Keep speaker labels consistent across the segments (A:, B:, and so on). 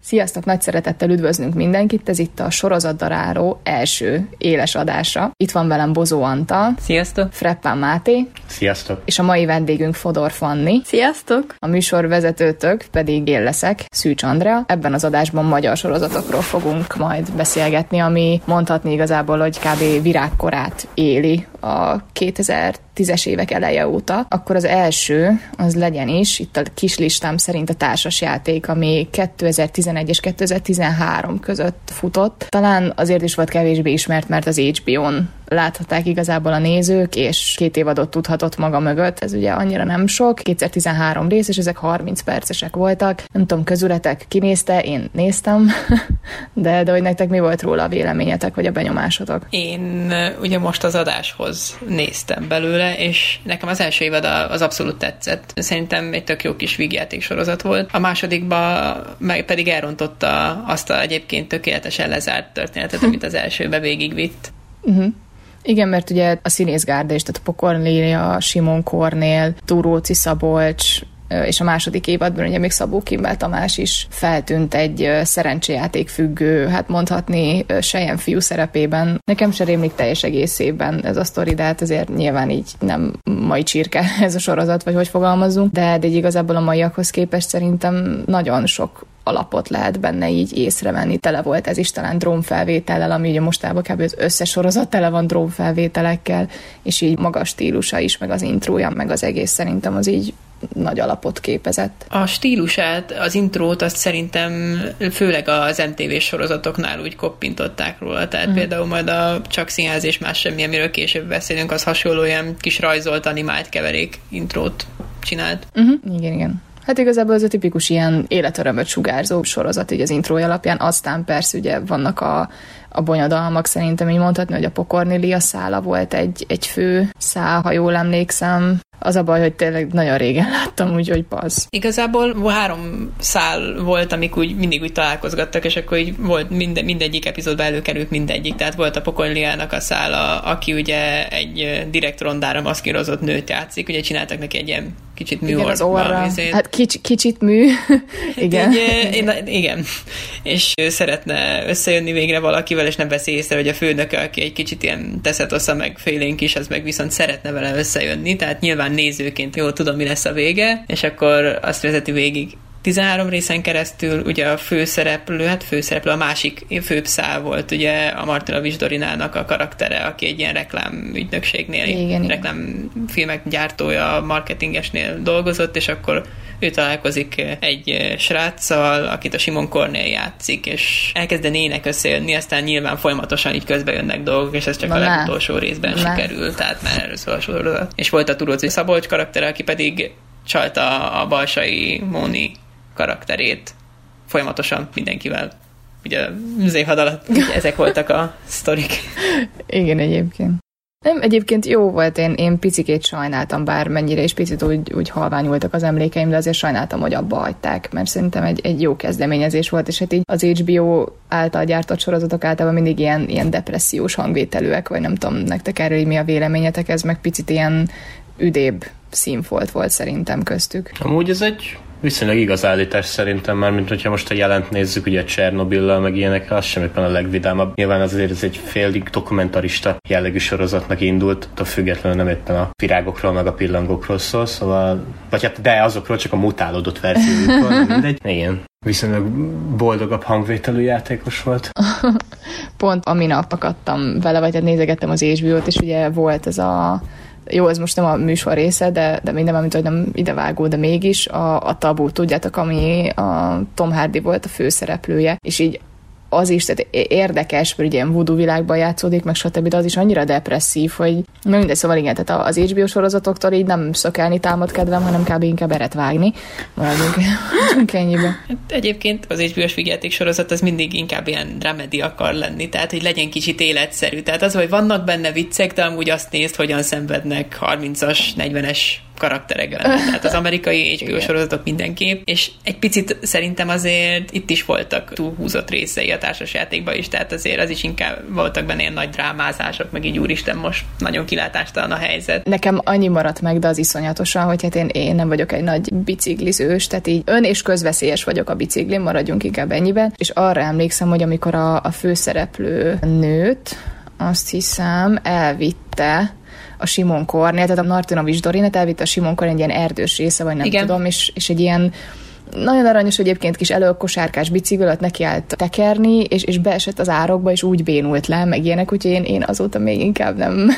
A: Sziasztok, nagy szeretettel üdvözlünk mindenkit, ez itt a Sorozatdaráló első éles adása. Itt van velem Bozó Antal.
B: Sziasztok!
A: Freppán Máté.
C: Sziasztok!
A: És a mai vendégünk Fodor Fanni.
D: Sziasztok!
A: A műsorvezetőtök pedig én leszek, Szűcs Andrea. Ebben az adásban magyar sorozatokról fogunk majd beszélgetni, ami mondhatni igazából, hogy kb. Virágkorát éli a 2010-es évek eleje óta. Akkor az első, az legyen is, itt a kis listám szerint a társasjáték, ami 2011 és 2013 között futott. Talán azért is volt kevésbé ismert, mert az HBO-n láthatták igazából a nézők, és 2 évadot tudhatott maga mögött. Ez ugye annyira nem sok. 2013 rész, és ezek 30 percesek voltak. Nem tudom, közületek kinézte, én néztem, de hogy nektek mi volt róla a véleményetek, vagy a benyomásotok?
B: Én ugye most az adáshoz néztem belőle, és nekem az első évad az abszolút tetszett. Szerintem egy tök jó kis vígjáték sorozat volt. A másodikban meg pedig elrontotta azt a egyébként tökéletesen lezárt történetet, amit az elsőbe végigvitt.
A: Igen, mert ugye a színészgárda is, tehát a Pokornélia, Simon Kornél, Túróci Szabolcs, és a második évadban ugye még Szabó Kimbál Tamás is feltűnt egy szerencséjáték függő, hát mondhatni selyemfiú szerepében. Nekem se rémlik teljes egészében ez a sztori, de hát azért nyilván így nem mai csirke ez a sorozat, vagy hogy fogalmazunk, de igazából a maiakhoz képest szerintem nagyon sok alapot lehet benne így észrevenni. Tele volt ez is talán drónfelvétellel, ami ugye mostában kb. Az összes sorozat tele van drónfelvételekkel, és így maga a stílusa is, meg az intrója, meg az egész szerintem az így nagy alapot képezett.
B: A stílusát, az intrót azt szerintem főleg az MTV sorozatoknál úgy koppintották róla, tehát például majd a Csak színház és más semmi, amiről később beszélünk, az hasonló ilyen kis rajzolt, animált keverék intrót csinált.
A: Igen. Hát igazából ez a tipikus ilyen életörömöt sugárzó sorozat így az intrója alapján, aztán persze ugye vannak a bonyodalmak, szerintem így mondhatni, hogy a Pokornélia szála volt egy fő szál, ha jól emlékszem. Az a baj, hogy tényleg nagyon régen láttam, úgyhogy passz.
B: Igazából 3 szál volt, amik úgy mindig úgy találkozgattak, és akkor így volt mindegyik epizódban előkerült mindegyik. Tehát volt a Pokornéliának a szála, aki ugye egy direkt rondára maszkírozott nőt játszik, ugye csináltak neki egy ilyen kicsit műorba.
A: Igen, az orra. Hát kicsit mű. Igen.
B: Igen. És ő szeretne összejönni végre valakivel, és nem veszi észre, hogy a főnöke, aki egy kicsit ilyen teszetossza meg félénk is, az meg viszont szeretne vele összejönni, tehát nyilván nézőként jól tudom, mi lesz a vége, és akkor azt vezeti végig 13 részen keresztül, ugye a főszereplő, a másik főbb szál volt ugye a Martina Visdorinának a karaktere, aki egy ilyen reklámügynökségnél, reklámfilmek gyártója, marketingesnél dolgozott, és akkor ő találkozik egy sráccal, akit a Simon Kornél játszik, és elkezdenének összejönni, aztán nyilván folyamatosan így közbe jönnek dolgok, és ez csak a legutolsó részben sikerült, tehát már erről szól a sorozat. És volt a Túróci Szabolcs karaktere, aki pedig csalta a Balsai Móni karakterét folyamatosan mindenkivel. Ugye az évad alatt ezek voltak a sztorik.
A: Igen, egyébként. Nem, egyébként jó volt, én picikét sajnáltam, bár mennyire is picit úgy halványultak az emlékeim, de azért sajnáltam, hogy abba hagyták, mert szerintem egy jó kezdeményezés volt, és hát így az HBO által gyártott sorozatok általában mindig ilyen depressziós hangvételűek, vagy nem tudom, nektek erről mi a véleményetek, ez meg picit ilyen üdébb színfolt volt szerintem köztük.
C: Amúgy ez egy viszonylag igaz állítás szerintem már, mint hogyha most a jelent nézzük, ugye Csernobillal, meg ilyenekkel, az sem éppen a legvidámabb. Nyilván azért ez egy félig dokumentarista jellegű sorozatnak indult, attól függetlenül nem éppen a virágokról, meg a pillangókról szól, szóval, vagy hát de azokról csak a mutálódott verziójukról, mindegy. Igen. Viszonylag boldogabb hangvételű játékos volt.
A: Pont a minap akadtam vele, vagy hát nézegettem az HBO-t, és ugye volt ez a jó, ez most nem a műsor része, de minden, amit hogy nem idevágó, de mégis a Tabú, tudjátok, ami a Tom Hardy volt a főszereplője, és így az is, tehát érdekes, mert ugye ilyen voodoo világban játszódik, meg stb., de az is annyira depresszív, hogy mindegy, szóval igen, tehát az HBO sorozatoktól így nem szökelni támad kedvem, hanem kb. Inkább eret vágni. Maradjunk ennyibe.
B: Hát egyébként az HBO-s vígjáték sorozat az mindig inkább ilyen dramedy akar lenni, tehát hogy legyen kicsit életszerű. Tehát az, hogy vannak benne viccek, de amúgy azt nézd, hogyan szenvednek 30-as, 40-es karakterekkel. Tehát az amerikai HBO sorozatok mindenképp, és egy picit szerintem azért itt is voltak túlhúzott részei a társasjátékban is, tehát azért az is inkább voltak benne ilyen nagy drámázások, meg így úristen, most nagyon kilátástalan a helyzet.
A: Nekem annyi maradt meg, de az iszonyatosan, hogy hát én nem vagyok egy nagy biciklizős, tehát így ön- és közveszélyes vagyok a biciklin, maradjunk inkább ennyiben, és arra emlékszem, hogy amikor a főszereplő nőt, azt hiszem, elvitte a Simon Kornél, tehát a Martinovics Dorinát elvitte a Simon Kornél egy ilyen erdős része, vagy nem
B: Igen.
A: tudom, és egy ilyen nagyon aranyos egyébként kis előkosárkás biciklet neki állt tekerni, és beesett az árokba, és úgy bénult le, meg ilyenek, úgyhogy én azóta még inkább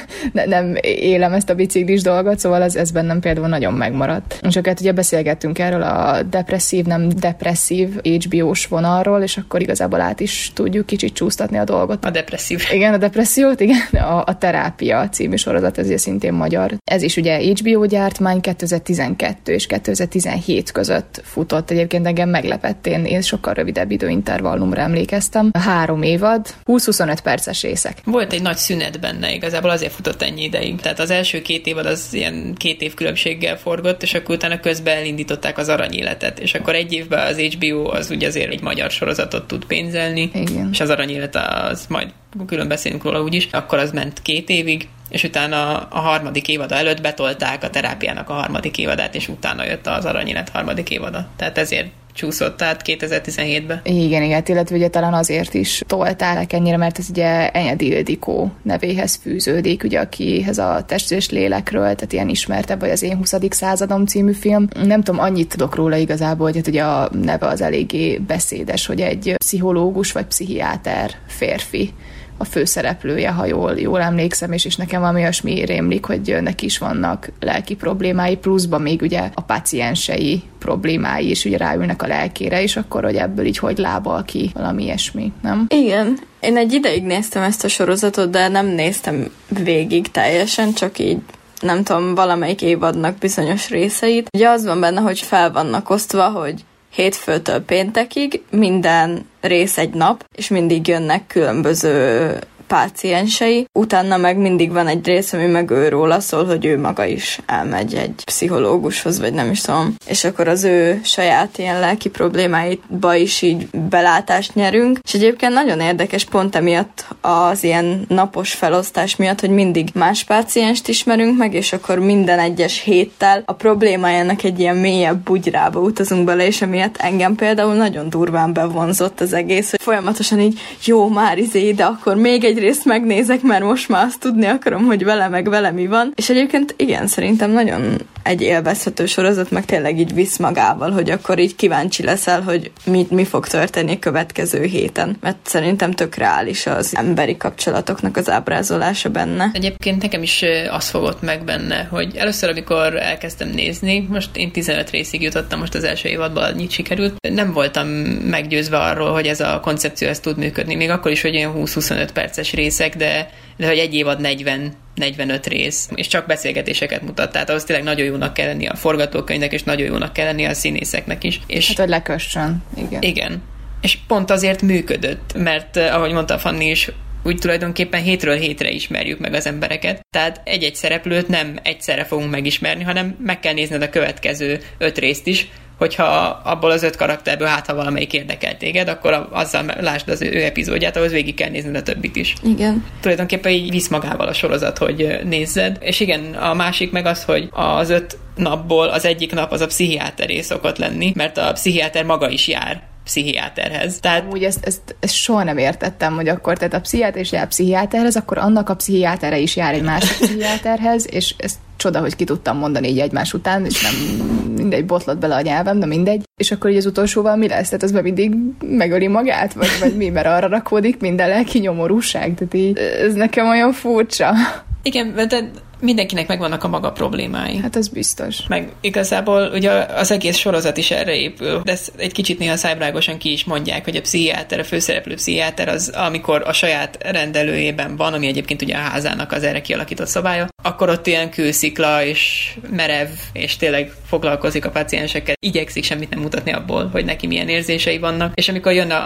A: nem élem ezt a biciklis dolgot, szóval ez bennem például nagyon megmaradt. És akkor ugye beszélgettünk erről a depresszív, nem depresszív HBO-s vonalról, és akkor igazából át is tudjuk kicsit csúsztatni a dolgot.
B: A depresszív.
A: Igen, a depressziót, igen, a Terápia című sorozat, ez ugye szintén magyar. Ez is ugye HBO gyártmány, 2012 és 2017 között futott. Egyébként engem meglepett, én sokkal rövidebb időintervallumra emlékeztem. 3 évad, 20-25 perces részek.
B: Volt egy nagy szünet benne, igazából azért futott ennyi ideig. Tehát az első 2 évad az ilyen 2 év különbséggel forgott, és akkor utána közben elindították az Aranyéletet, és akkor egy évben az HBO az ugye azért egy magyar sorozatot tud pénzelni,
A: Igen.
B: és az Aranyélet az majd külön beszélünk róla úgyis, akkor az ment 2 évig, és utána a 3. évada előtt betolták a Terápiának a 3. évadát, és utána jött az Aranyélet 3. évada. Tehát ezért csúszott, tehát 2017-ben.
A: Igen, illetve ugye talán azért is tolták ennyire, mert ez ugye Enyedi Ildikó nevéhez fűződik, ugye akihez a Test és lélekről, tehát ilyen ismertebb, vagy az Én 20. századom című film. Nem tudom, annyit tudok róla igazából, hogy hát ugye a neve az eléggé beszédes, hogy egy pszichológus vagy pszichiáter férfi a főszereplője, ha jól emlékszem, és nekem valami olyasmi rémlik, hogy neki is vannak lelki problémái, pluszban még ugye a páciensei problémái is ugye ráülnek a lelkére, és akkor, hogy ebből így hogy lábal ki valami ilyesmi, nem?
D: Igen. Én egy ideig néztem ezt a sorozatot, de nem néztem végig teljesen, csak így nem tudom, valamelyik évadnak bizonyos részeit. Ugye az van benne, hogy fel vannak osztva, hogy hétfőtől péntekig minden rész egy nap, és mindig jönnek különböző páciensei. Utána meg mindig van egy rész, ami meg őróla szól, hogy ő maga is elmegy egy pszichológushoz, vagy nem is tudom. És akkor az ő saját ilyen lelki problémáiba is így belátást nyerünk. És egyébként nagyon érdekes pont emiatt az ilyen napos felosztás miatt, hogy mindig más pácienst ismerünk meg, és akkor minden egyes héttel a problémájának egy ilyen mélyebb bugyrába utazunk bele, és emiatt engem például nagyon durván bevonzott az egész, hogy folyamatosan így jó, már de akkor még egy részt megnézek, mert most már azt tudni akarom, hogy vele mi van. És egyébként igen, szerintem nagyon egy élvezhető sorozat, meg tényleg így visz magával, hogy akkor így kíváncsi leszel, hogy mi fog történni a következő héten. Mert szerintem tök reális az emberi kapcsolatoknak az ábrázolása benne.
B: Egyébként nekem is az fogott meg benne, hogy először, amikor elkezdtem nézni, most én 15 részig jutottam, most az első évadban annyit sikerült, nem voltam meggyőzve arról, hogy ez a koncepció ez tud működni. Még akkor is, hogy olyan 20-25 perces részek, de hogy egy évad 40-45 rész, és csak beszélgetéseket mutat. Tehát ahhoz tényleg nagyon jónak kell lenni a forgatókönyvnek, és nagyon jónak kell lenni a színészeknek is. És
A: Hát, hogy lekössön. Igen.
B: Igen. És pont azért működött, mert ahogy mondta Fanni is, úgy tulajdonképpen hétről hétre ismerjük meg az embereket. Tehát egy-egy szereplőt nem egyszerre fogunk megismerni, hanem meg kell nézned a következő 5 részt is, hogyha abból az 5 karakterből ha valamelyik érdekel téged, akkor azzal lásd az ő epizódját, ahhoz végig kell nézned a többit is.
D: Igen.
B: Tulajdonképpen így visz magával a sorozat, hogy nézzed. És igen, a másik meg az, hogy az 5 napból az egyik nap az a pszichiáteré szokott lenni, mert a pszichiáter maga is jár pszichiáterhez. Tehát
A: úgy ezt soha nem értettem, hogy akkor tehát a pszichiáter is jár pszichiáterhez, akkor annak a pszichiátere is jár egy másik pszichiáterhez, és ez csoda, hogy ki tudtam mondani így egymás után, és nem mindegy botlott bele a nyelvem, de mindegy. És akkor így az utolsóval mi lesz? Tehát az már mindig megöli magát? Vagy mi? Mert arra rakódik minden lelki nyomorúság? Tehát így, ez nekem olyan furcsa.
B: Igen, de mindenkinek megvannak a maga problémái.
A: Hát ez biztos.
B: Meg igazából ugye az egész sorozat is erre épül, de ezt egy kicsit néha szájbrágosan ki is mondják, hogy a pszichiáter, a főszereplő pszichiáter az, amikor a saját rendelőjében van, ami egyébként ugye a házának az erre kialakított szabálya, akkor ott ilyen kőszikla és merev, és tényleg foglalkozik a páciensekkel, igyekszik semmit nem mutatni abból, hogy neki milyen érzései vannak, és amikor jön a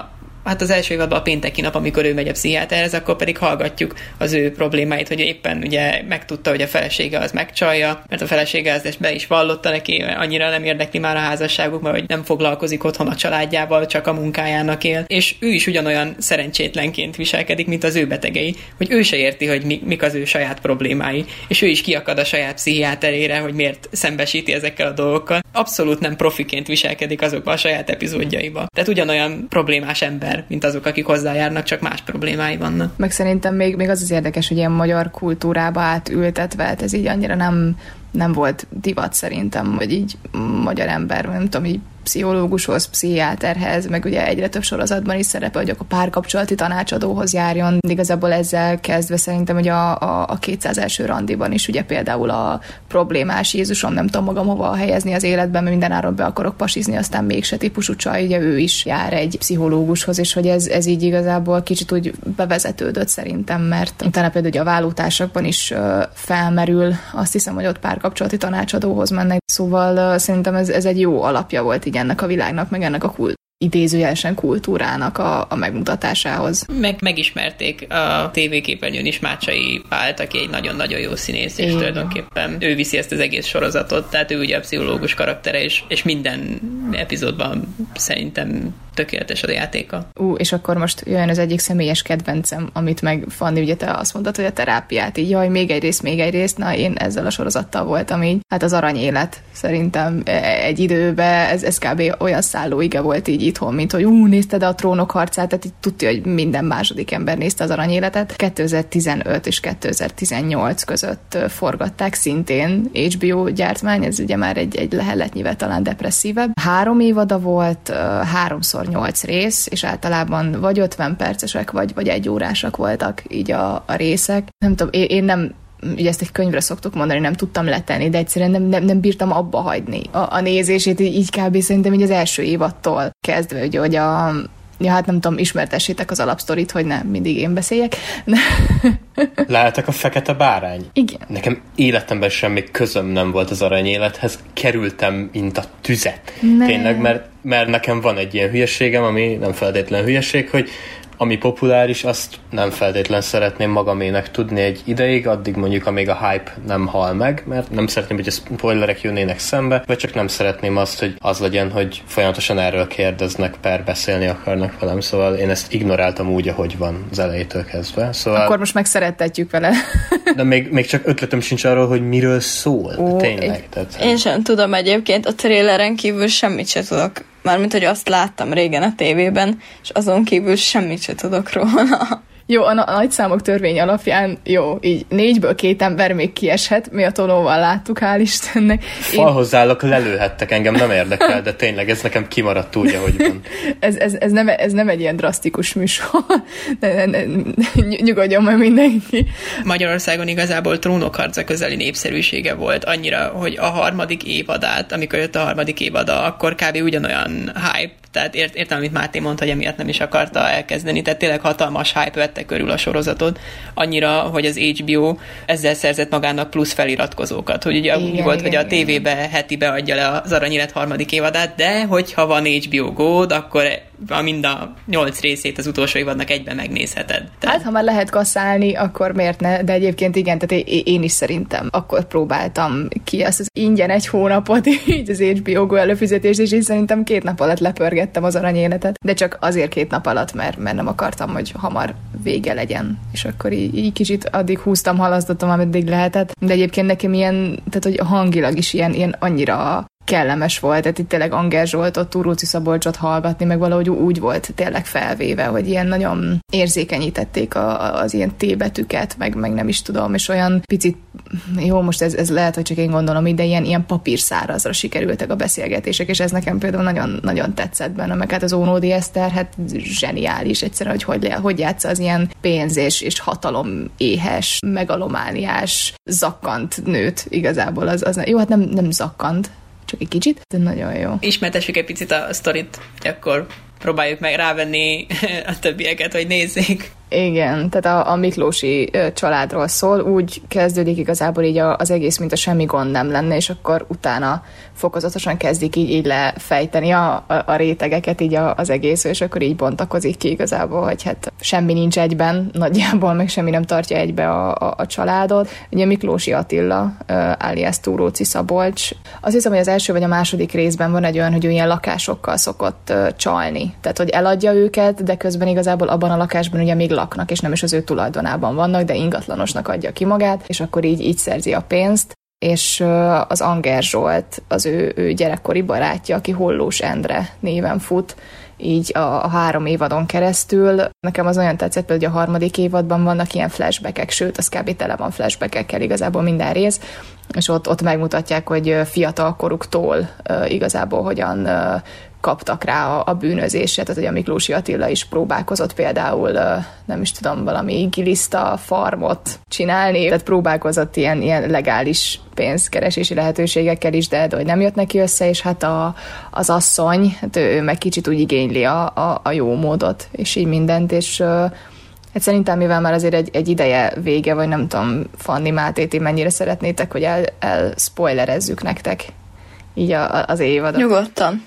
B: hát az első évadban a pénteki nap, amikor ő megy a pszichiáterhez, akkor pedig hallgatjuk az ő problémáit, hogy éppen ugye megtudta, hogy a felesége az megcsalja, mert a felesége ezt be is vallotta neki, annyira nem érdekli már a házasságuk, mert hogy nem foglalkozik otthon a családjával, csak a munkájának él, és ő is ugyanolyan szerencsétlenként viselkedik, mint az ő betegei, hogy ő se érti, hogy mik az ő saját problémái, és ő is kiakad a saját pszichiáterére, hogy miért szembesíti ezekkel a dolgokkal. Abszolút nem profiként viselkedik azokban a saját epizódjaiba. Tehát ugyanolyan problémás ember, mint azok, akik hozzájárnak, csak más problémái vannak.
A: Meg szerintem még az érdekes, hogy ilyen magyar kultúrába átültetve, ez így annyira nem volt divat szerintem, hogy így magyar ember, nem tudom, így pszichológushoz, pszichiáterhez, meg ugye egyre több sorozatban is szerepel, hogy a párkapcsolati tanácsadóhoz járjon. Igazából ezzel kezdve szerintem, hogy a 201. randiban is ugye például a problémás Jézusom, nem tudom magam hova helyezni az életben, mert mindenáron be akarok pasizni, aztán mégse típusú csaj, ugye ő is jár egy pszichológushoz, és hogy ez így igazából kicsit úgy bevezetődött szerintem, mert utána például ugye a vállótársakban is felmerül, azt hiszem, hogy ott párkapcsolati tanácsadóhoz mennek, szóval szerintem ez egy jó alapja volt így ennek a világnak, meg ennek a idézőjelesen kultúrának a megmutatásához.
B: Megismerték a tévéképernyőn is Mácsai Pált, aki egy nagyon-nagyon jó színész, és tulajdonképpen ő viszi ezt az egész sorozatot, tehát ő ugye a pszichológus karaktere, és minden epizódban szerintem tökéletes a játéka.
A: És akkor most jön az egyik személyes kedvencem, amit meg Fanni, ugye te azt mondtad, hogy a terápiát, így jaj, még egy rész, na én ezzel a sorozattal voltam így. Hát az Aranyélet szerintem egy időben ez kb. Olyan szállóige volt így itthon, mint hogy nézted a Trónok harcát, tehát így tudja, hogy minden második ember nézte az Aranyéletet. 2015 és 2018 között forgatták, szintén HBO gyártmány, ez ugye már egy leheletnyivel talán depresszívebb. 3 évada volt, 3x8 rész, és általában vagy 50 percesek, vagy 1 órásak voltak így a részek. Nem tudom, én nem, ugye ezt egy könyvre szoktuk mondani, nem tudtam letenni, de egyszerűen nem bírtam abba hagyni a nézését, így kb. Szerintem így az első évattól kezdve, ugye, hogy hát nem tudom, ismertessétek az alapsztorit, hogy nem mindig én beszéljek.
C: Láttak a Fekete Bárány?
A: Igen.
C: Nekem életemben semmi közöm nem volt az Aranyélethez, kerültem, mint a tüzet.
A: Ne.
C: Tényleg, mert nekem van egy ilyen hülyeségem, ami nem feltétlen hülyeség, hogy ami populáris, azt nem feltétlen szeretném magamének tudni egy ideig, addig mondjuk, amíg a hype nem hal meg, mert nem szeretném, hogy a spoilerek jönnének szembe, vagy csak nem szeretném azt, hogy az legyen, hogy folyamatosan erről kérdeznek, beszélni akarnak velem, szóval én ezt ignoráltam úgy, ahogy van az elejétől kezdve. Szóval...
A: Akkor most megszerettetjük vele.
C: De még csak ötletem sincs arról, hogy miről szól. Tényleg.
D: Én sem tudom egyébként, a traileren kívül semmit se tudok. Mármint, hogy azt láttam régen a tévében, és azon kívül semmit se tudok róla.
A: Jó, a nagyszámok törvény alapján, jó, így 4-ből 2 ember még kieshet, mi a Tonóval láttuk, hál' Istennek.
C: Falhoz állok, lelőhettek engem, nem érdekel, de tényleg ez nekem kimaradt úgy, ahogy van.
A: ez nem egy ilyen drasztikus műsor. Nyugodjon meg mindenki.
B: Magyarországon igazából Trónokharca közeli népszerűsége volt annyira, hogy a 3. évadát, amikor jött a 3. évada, akkor kb. Ugyanolyan hype, tehát értem, amit Máté mondta, hogy emiatt nem is akarta elkezdeni, tehát tényleg hatalmas hype vette körül a sorozatot, annyira, hogy az HBO ezzel szerzett magának plusz feliratkozókat, hogy ugye úgy volt, hogy a tévébe heti beadja le az Aranyélet 3. évadát, de hogyha van HBO Go-d, akkor mind a 8 részét az utolsó évadnak egyben megnézheted.
A: Hát, ha már lehet kasszálni, akkor miért ne? De egyébként igen, tehát én is szerintem akkor próbáltam ki azt az ingyen 1 hónapot, így az HBO Go előfizetést, és így szerintem 2 nap alatt lepörgettem az Aranyéletet. De csak azért 2 nap alatt, mert nem akartam, hogy hamar vége legyen. És akkor így kicsit addig húztam, halasztottam, ameddig lehetett. De egyébként nekem ilyen, tehát hogy hangilag is ilyen annyira kellemes volt, tehát itt tényleg Anger Zsoltot, Túróci Szabolcsot hallgatni, meg valahogy úgy volt tényleg felvéve, hogy ilyen nagyon érzékenyítették az ilyen T-betűket, meg nem is tudom, és olyan picit, jó, most ez lehet, hogy csak én gondolom így, de ilyen papírszárazra sikerültek a beszélgetések, és ez nekem például nagyon, nagyon tetszett benne, meg hát az Ónódi Eszter, hát zseniális egyszerűen, hogy játsza az ilyen pénz és hatalom éhes, megalomániás, zakkant nőt igazából, az jó, hát nem zakkant, csak egy kicsit, de nagyon jó.
B: Ismertessük egy picit a sztorit, akkor próbáljuk meg rávenni a többieket, hogy nézzék.
A: Igen, tehát a Miklósi családról szól, úgy kezdődik igazából így az egész, mint a semmi gond nem lenne, és akkor utána fokozatosan kezdik így lefejteni a rétegeket így az egész, és akkor így bontakozik ki igazából, hogy hát semmi nincs egyben nagyjából, meg semmi nem tartja egybe a családot. Ugye Miklósi Attila, alias Túróczi Szabolcs. Azt hiszem, hogy az első vagy a második részben van egy olyan, hogy ő ilyen lakásokkal szokott csalni. Tehát, hogy eladja őket, de közben igazából abban a lakásban ugye még laknak, és nem is az ő tulajdonában vannak, de ingatlanosnak adja ki magát, és akkor így szerzi a pénzt. És az Anger Zsolt, az ő gyerekkori barátja, aki Hollós Endre néven fut, így a 3 évadon keresztül. Nekem az olyan tetszett, hogy a 3. évadban vannak ilyen flashbackek, sőt, az kb. Tele van flashbackekkel igazából minden rész, és ott megmutatják, hogy fiatal koruktól igazából hogyan kaptak rá a bűnözésre, tehát hogy a Miklósi Attila is próbálkozott például, nem is tudom, valami giliszta farmot csinálni, tehát próbálkozott ilyen legális pénzkeresési lehetőségekkel is, de hogy nem jött neki össze, és hát az asszony, hát ő meg kicsit úgy igényli a jó módot, és így mindent, és hát szerintem, mivel már azért egy ideje vége, vagy nem tudom, Fanni Mátéti mennyire szeretnétek, hogy spoilerezzük nektek így az évadot.
D: Nyugodtan.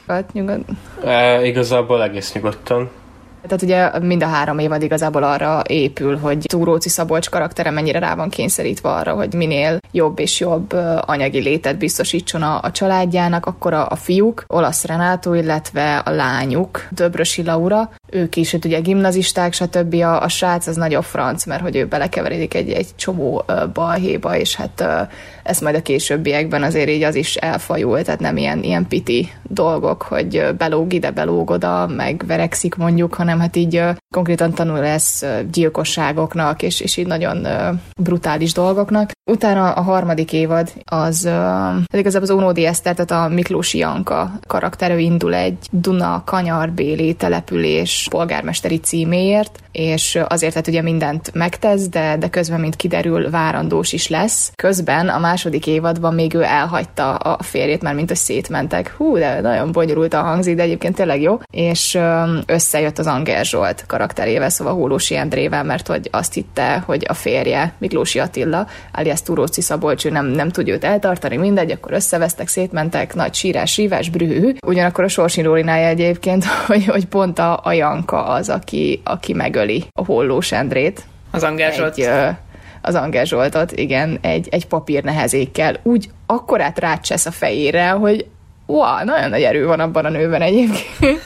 C: Igazából egész nyugodtan.
A: Tehát ugye mind a 3 évad igazából arra épül, hogy Túróczi Szabolcs karaktere mennyire rá van kényszerítve arra, hogy minél jobb és jobb anyagi létet biztosítson a családjának, akkor a fiúk, Olasz Renátó, illetve a lányuk, Döbrösi Laura, ők is, hogy ugye gimnazisták, stb. A srác az nagyobb franc, mert hogy ő belekeveredik egy csomó balhéba, és hát ezt majd a későbbiekben azért így az is elfajul, tehát nem ilyen piti dolgok, hogy belóg ide, belóg oda, meg verekszik mondjuk, hanem hát így konkrétan tanul lesz gyilkosságoknak, és így nagyon brutális dolgoknak. Utána a 3. évad az igazából az Ónódi Eszter, tehát a Miklósi Janka karakter, indul egy Duna-Kanyarbéli település polgármesteri címéért, és azért hát ugye mindent megtesz, de közben, mint kiderül, várandós is lesz. Közben a 2. évadban még ő elhagyta a férjét, már mint hogy szétmentek. Hú, de nagyon bonyolultan hangzik, de egyébként tényleg jó. És összejött az Anger Zsolt karakterével, szóval Hollósi Endrével, mert hogy azt hitte, hogy a férje, Miklósi Attila, alias Túróczi Szabolcs, ő nem tudja őt eltartani, mindegy, akkor összevesztek, szétmentek, nagy sírás, sívás, brühű. Ugyanakkor a sorsirólinája egyébként, hogy pont a Janka az, aki megöli a Hollós Endrét.
B: Az Anger Zsolt.
A: Az Anger Zsoltot, igen, egy papírnehezékkel úgy akkorát rácsesz a fejére, hogy nagyon nagy erő van abban a nőben egyébként.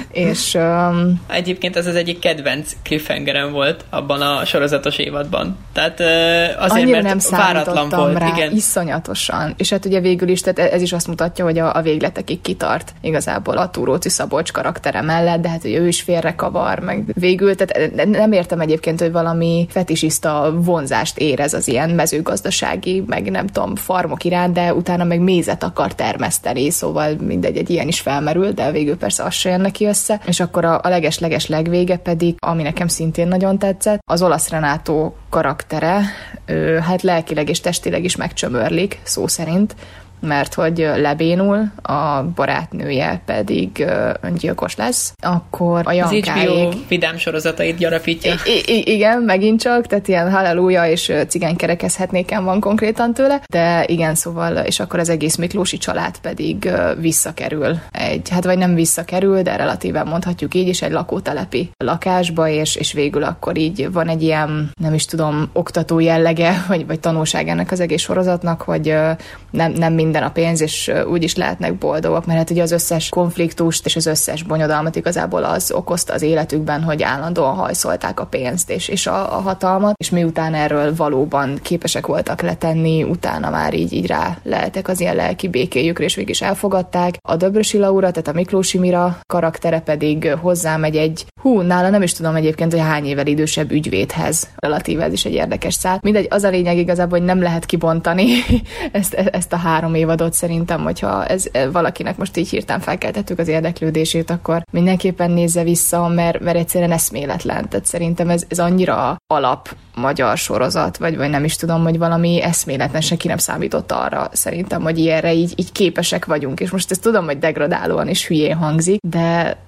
A: És
B: egyébként ez az egyik kedvenc cliffhangerem volt abban a sorozatos évadban. Tehát azért,
A: annyira
B: mert váratlan volt.
A: Rá,
B: igen.
A: Iszonyatosan. És hát ugye végül is, tehát ez is azt mutatja, hogy a végletekig kitart igazából a Túróczi Szabolcs karaktere mellett, de hát ugye ő is félrekavar, meg végül, tehát nem értem egyébként, hogy valami fetisista vonzást érez az ilyen mezőgazdasági, meg nem tudom, farmok iránt, de utána meg mézet akar termeszteni, szóval mindegy, egy ilyen is felmerül, de végül persze az se jön neki össze. És akkor a leges-leges legvége pedig, ami nekem szintén nagyon tetszett, az Olasz Renátó karaktere, ő hát lelkileg és testileg is megcsömörlik, szó szerint, mert hogy lebénul, a barátnője pedig öngyilkos lesz, akkor a Jankáék...
B: Az HBO vidám sorozatait gyarapítja.
A: Igen, megint csak, tehát ilyen halleluja és cigánykerekezhetnéken van konkrétan tőle, de igen, szóval, és akkor az egész Miklósi család pedig visszakerül hát vagy nem visszakerül, de relatíven mondhatjuk így is, egy lakótelepi lakásba, és végül akkor így van egy ilyen, nem is tudom, oktató jellege, vagy tanulság ennek az egész sorozatnak, hogy nem minden a pénz, és úgy is lehetnek boldogok, mert hát ugye az összes konfliktust és az összes bonyodalmat igazából az okozta az életükben, hogy állandóan hajszolták a pénzt és a hatalmat, és miután erről valóban képesek voltak letenni, utána már így rá lehetek az ilyen lelki békéjükre, és végig is elfogadták. A Döbrösi Laura, tehát a Miklósi Mira karaktere pedig hozzámegy nála nem is tudom egyébként, hogy hány évvel idősebb ügyvédhez. Relatíve ez is egy érdekes szál. Mindegy, az a lényeg igazából, hogy nem lehet kibontani ezt a 3 évadot szerintem, hogyha ez valakinek most így hirtelen felkeltettük az érdeklődését, akkor mindenképpen nézze vissza, mert egyszerűen eszméletlen. Tehát szerintem ez annyira alap magyar sorozat, vagy nem is tudom, hogy valami eszméletlen, senki nem számított arra szerintem, hogy ilyenre így képesek vagyunk. És most ezt tudom, hogy degradálóan és hülyén hangzik, de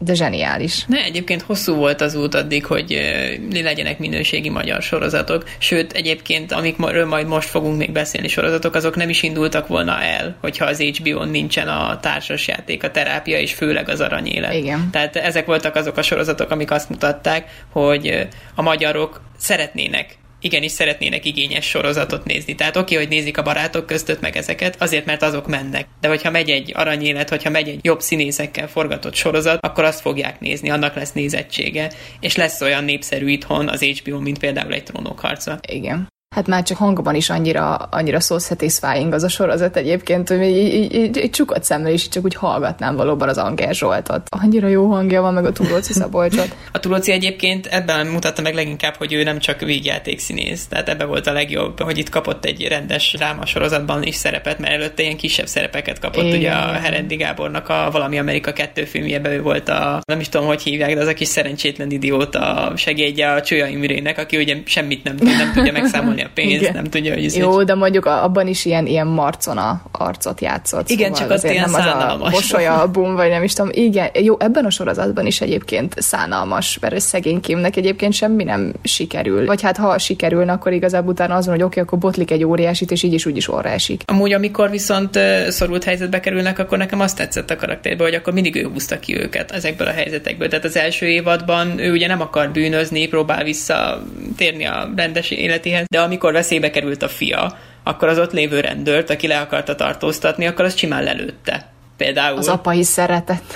A: de zseniális.
B: Ne, egyébként hosszú volt az út addig, hogy legyenek minőségi magyar sorozatok, sőt, egyébként, amikről majd most fogunk még beszélni sorozatok, azok nem is indultak volna el, hogyha az HBO-n nincsen a társasjáték, a terápia, és főleg az aranyélet.
A: Igen.
B: Tehát ezek voltak azok a sorozatok, amik azt mutatták, hogy a magyarok igenis szeretnének igényes sorozatot nézni. Tehát oké, hogy nézik a barátok között meg ezeket, azért, mert azok mennek. De hogyha megy egy aranyélet, hogyha megy egy jobb színészekkel forgatott sorozat, akkor azt fogják nézni, annak lesz nézettsége, és lesz olyan népszerű itthon az HBO, mint például egy Trónok harca.
A: Igen. Hát már csak hangban is annyira so satisfying az a sorozat egyébként, hogy egy csukott szemmel is csak úgy hallgatnám valóban az Anger Zsoltot. Annyira jó hangja van, meg a Túróci Szabolcsot.
B: A Túróci egyébként ebben mutatta meg leginkább, hogy ő nem csak vígjátékszínész. Tehát ebben volt a legjobb, hogy itt kapott egy rendes drámasorozatban is szerepet, mert előtte ilyen kisebb szerepeket kapott. Igen. Ugye a Herendi Gábornak a Valami Amerika 2 filmjében ő volt nem is tudom, hogy hívják, de az a kis szerencsétlen idióta segédje a Csőja Imrének, aki ugye semmit nem tudja megszámolni a pénzt, igen. Nem tudja, hogy
A: jó, de mondjuk abban is ilyen marcona arcot játszott.
B: Igen, szóval csak ott ilyen szánalmas.
A: Az a mosolyalbum, vagy nem is tudom. Igen, jó, ebben a sorozatban is egyébként szánalmas, mert szegény Kimnek egyébként semmi nem sikerül. Vagy hát ha sikerülne, akkor igazából utána azon, hogy oké, akkor botlik egy óriásit, és így is úgy is orra esik.
B: Amúgy, amikor viszont szorult helyzetbe kerülnek, akkor nekem azt tetszett a karakterben, hogy akkor mindig ő húzta ki őket ezekből a helyzetekből. Tehát az első évadban ő ugye nem akar bűnözni, próbál visszatérni a rendes életéhez, de amikor veszélybe került a fia, akkor az ott lévő rendőrt, aki le akarta tartóztatni, akkor az simán lelőtte. Például.
A: Az apa is szeretett.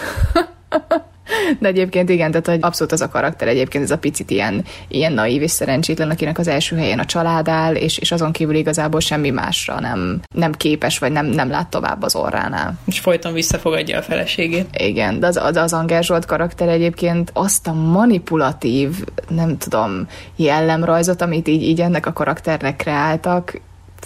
A: De egyébként igen, tehát hogy abszolút az a karakter egyébként, ez a picit ilyen naív és szerencsétlen, akinek az első helyen a család áll, és azon kívül igazából semmi másra nem képes, vagy nem lát tovább az orránál.
B: És folyton visszafogadja a feleségét.
A: Igen, de az Anger Zsolt karakter egyébként azt a manipulatív, nem tudom, jellemrajzot, amit így ennek a karakternek kreáltak,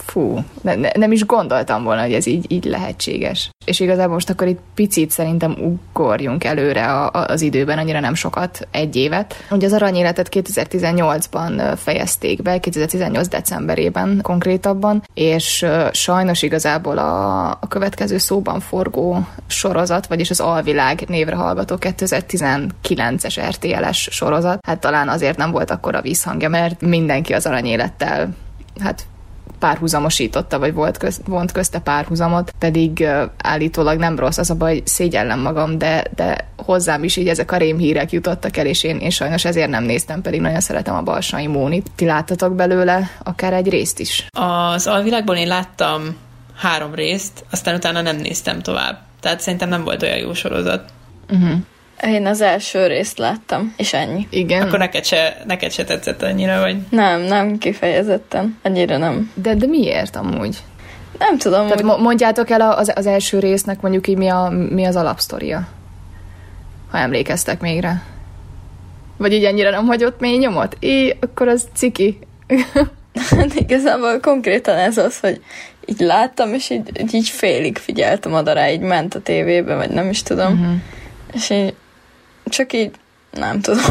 A: nem is gondoltam volna, hogy ez így lehetséges. És igazából most akkor itt picit szerintem ugorjunk előre az időben, annyira nem sokat, 1 évet. Ugye az Aranyéletet 2018-ban fejezték be, 2018 decemberében konkrétabban, és sajnos igazából a következő szóban forgó sorozat, vagyis az Alvilág névre hallgató 2019-es RTL-es sorozat, hát talán azért nem volt akkora vízhangja, mert mindenki az Aranyélettel párhuzamosította, vagy vont közte párhuzamot, pedig állítólag nem rossz, az a baj, szégyellem magam, de hozzám is így ezek a rémhírek jutottak el, és én sajnos ezért nem néztem, pedig nagyon szeretem a Balsai Mónit. Ti láttatok belőle akár egy részt is?
B: Az Alvilágból én láttam 3 részt, aztán utána nem néztem tovább. Tehát szerintem nem volt olyan jó sorozat.
A: Uh-huh.
D: Én az első részt láttam, és ennyi.
A: Igen.
B: Akkor neked se tetszett annyira, vagy?
D: Nem kifejezetten. Annyira nem.
A: De miért amúgy?
D: Nem tudom.
A: Tehát mondjátok el az első résznek mondjuk így mi az alapsztoria? Ha emlékeztek még rá. Vagy így ennyire nem hagyott mély nyomot? Akkor az ciki.
D: Igazából konkrétan ez az, hogy így láttam, és így félig figyeltem oda rá, így ment a tévébe, vagy nem is tudom. Uh-huh. És így csak így, nem tudom,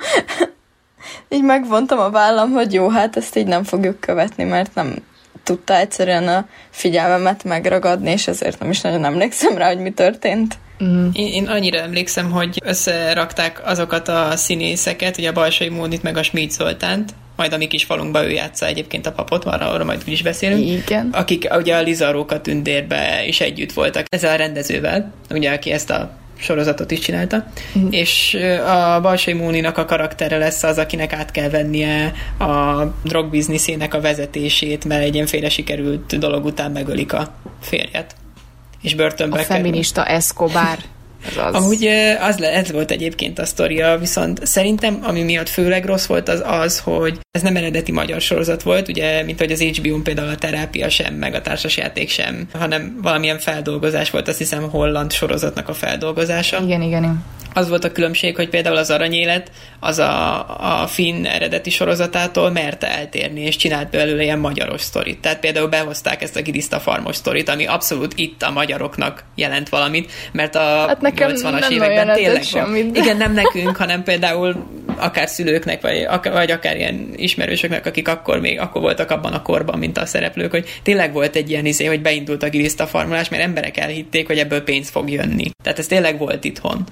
D: így megvontam a vállam, hogy jó, hát ezt így nem fogjuk követni, mert nem tudta egyszerűen a figyelmemet megragadni, és ezért nem is nagyon emlékszem rá, hogy mi történt.
A: Mm.
B: Én annyira emlékszem, hogy összerakták azokat a színészeket, ugye a Balsai Mónit meg a Schmidt Zoltánt, majd a mi kis falunkba ő játsza egyébként a papot, arra majd úgyis beszélünk.
A: Igen.
B: Akik ugye a Liza Róka Tündérbe is együtt voltak ezzel a rendezővel, ugye aki ezt a sorozatot is csinálta, és a Balsai Móninak a karaktere lesz az, akinek át kell vennie a drogbizniszének a vezetését, mert egy ilyen félre sikerült dolog után megölik a férjet. És börtönbe kerül.
A: A feminista Escobar.
B: Amúgy ez volt egyébként a sztoria, viszont szerintem, ami miatt főleg rossz volt az, hogy ez nem eredeti magyar sorozat volt, ugye, mint hogy az HBO-n például a Terápia sem, meg a Társasjáték sem, hanem valamilyen feldolgozás volt, azt hiszem holland sorozatnak a feldolgozása.
A: Igen.
B: Az volt a különbség, hogy például az Aranyélet az a finn eredeti sorozatától merte eltérni, és csinált belőle ilyen magyaros sztorit. Tehát például behozták ezt a gilisztafarmos sztorit, ami abszolút itt a magyaroknak jelent valamit, mert a 80-as években tényleg van. Igen, nem nekünk, hanem például akár szülőknek, vagy akár ilyen ismerősöknek, akik akkor voltak abban a korban, mint a szereplők, hogy tényleg volt egy ilyen hogy beindult a gilisztafarmolás, mert emberek elhitték, hogy ebből pénz fog jönni. Tehát ez tényleg volt itthon. Ebben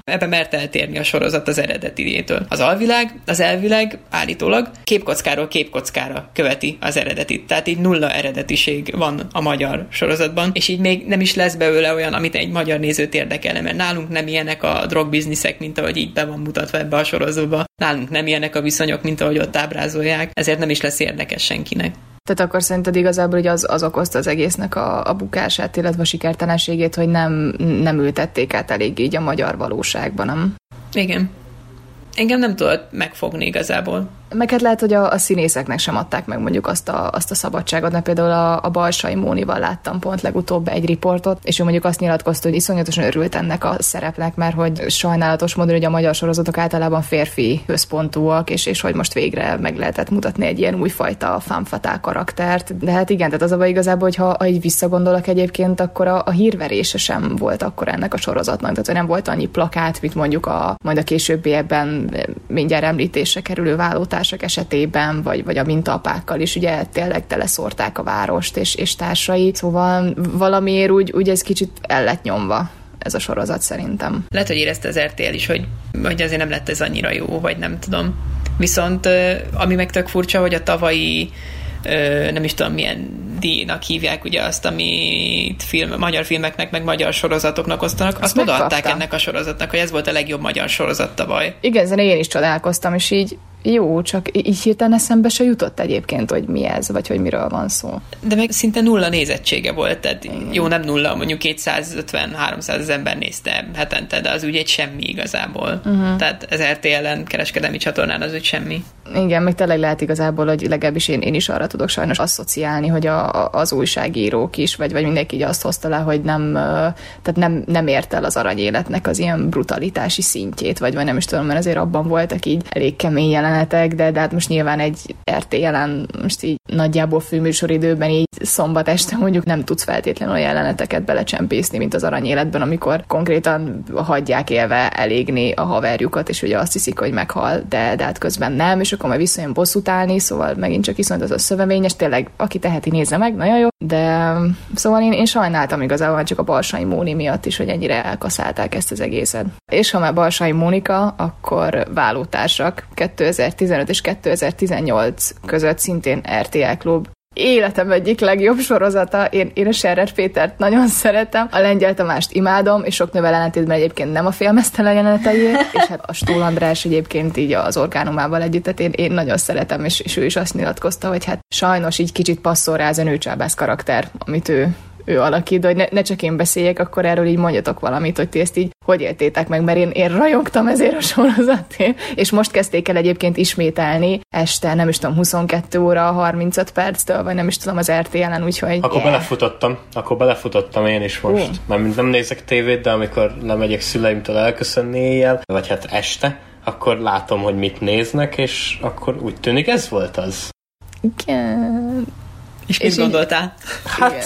B: mert eltérni a sorozat az eredetiétől. Az alvilág, az elvileg állítólag képkockáról képkockára követi az eredetit. Tehát így nulla eredetiség van a magyar sorozatban, és így még nem is lesz belőle olyan, amit egy magyar nézőt érdekelne, mert nálunk nem ilyenek a drogbizniszek, mint ahogy így be van mutatva ebbe a sorozatba. Nálunk nem ilyenek a viszonyok, mint ahogy ott ábrázolják, ezért nem is lesz érdekes senkinek.
A: Tehát akkor szerinted igazából hogy az okozta az egésznek a bukását, illetve a sikertelenségét, hogy nem ültették át elég így a magyar valóságban, nem?
B: Igen. Engem nem tudott megfogni igazából.
A: Meg hát lehet, hogy a színészeknek sem adták meg mondjuk azt a szabadságot, mert például a Balsai Mónival láttam pont legutóbb egy riportot, és ő mondjuk azt nyilatkozta, hogy iszonyatosan örült ennek a szerepnek, mert hogy sajnálatos módon, hogy a magyar sorozatok általában férfi központúak, és hogy most végre meg lehetett mutatni egy ilyen újfajta femme fatale karaktert. De hát igen, tehát az a baj igazából, hogy ha így visszagondolok egyébként, akkor a hírverése sem volt akkor ennek a sorozatnak, tehát nem volt annyi plakát, mint mondjuk majd a későbbiekben mindjárt említésre kerülő vállótársak esetében, vagy a mintaapákkal is ugye tényleg teleszórták a várost és társai, szóval valamiért úgy ez kicsit el lett nyomva ez a sorozat szerintem.
B: Lehet, hogy érezte az RTL is, hogy azért nem lett ez annyira jó, vagy nem tudom. Viszont ami meg tök furcsa, hogy a tavalyi nem is tudom milyen díjnak hívják ugye azt, amit magyar filmeknek, meg magyar sorozatoknak osztanak, azt odaadták ennek a sorozatnak, hogy ez volt a legjobb magyar sorozat tavaly.
A: Igen, ezen én is csodálkoztam, és így jó, csak így hirtelen eszembe se jutott egyébként, hogy mi ez, vagy hogy miről van szó.
B: De meg szinte nulla nézettsége volt, tehát jó, nem nulla, mondjuk 250-300 ember nézte hetente, de az úgy egy semmi igazából. Tehát ez RTL-en kereskedelmi csatornán az úgy semmi.
A: Igen, meg tényleg lehet igazából, hogy legalábbis én is arra tudok sajnos asszociálni, hogy az újságírók is, vagy mindenki így azt hozta le, hogy nem ért el az aranyéletnek az ilyen brutalitási szintjét, vagy nem is tudom, mert azért abban voltak így elég kemény jelenetek, de hát most nyilván egy RTL-en most így nagyjából főműsoridőben így szombat este mondjuk nem tudsz feltétlenül olyan jeleneteket belecsempészni, mint az aranyéletben, amikor konkrétan hagyják élve elégni a haverjukat, és ugye azt hiszik, hogy meghal, de hát közben nem, és akkor majd visszajön bosszút állni, szóval megint csak iszonyat az szövevényes, tényleg aki teheti, nézze meg, nagyon jó, de szóval én sajnáltam igazából csak a Balsai Móni miatt is, hogy ennyire elkaszálták ezt az egészet. És ha már Balsai Mónika, akkor Vállótársak 2015 és 2018 között szintén RTL Klub. Életem egyik legjobb sorozata. Én a Scherer Pétert nagyon szeretem, a Lengyel Tamást imádom, és sok nővel ellentétben egyébként nem a félmeztelen jeleneteiért, és hát a Stól András egyébként így az Orgánumával együtt, tehát én nagyon szeretem, és ő is azt nyilatkozta, hogy hát sajnos így kicsit passzol rá ez a nőcsábász karakter, amit ő alakít, hogy ne csak én beszéljek, akkor erről így mondjatok valamit, hogy ti ezt így hogy éltétek meg, mert én rajongtam ezért a sorozatért, és most kezdték el egyébként ismételni este, nem is tudom, 22 óra 35 perctől, vagy nem is tudom, az RTL-en, úgyhogy...
C: Akkor belefutottam én is most. Mert nem nézek tévét, de amikor lemegyek szüleimtől elköszönni éjjel, vagy hát este, akkor látom, hogy mit néznek, és akkor úgy tűnik, ez volt az.
A: Igen...
B: És mit gondoltál?
C: Hát...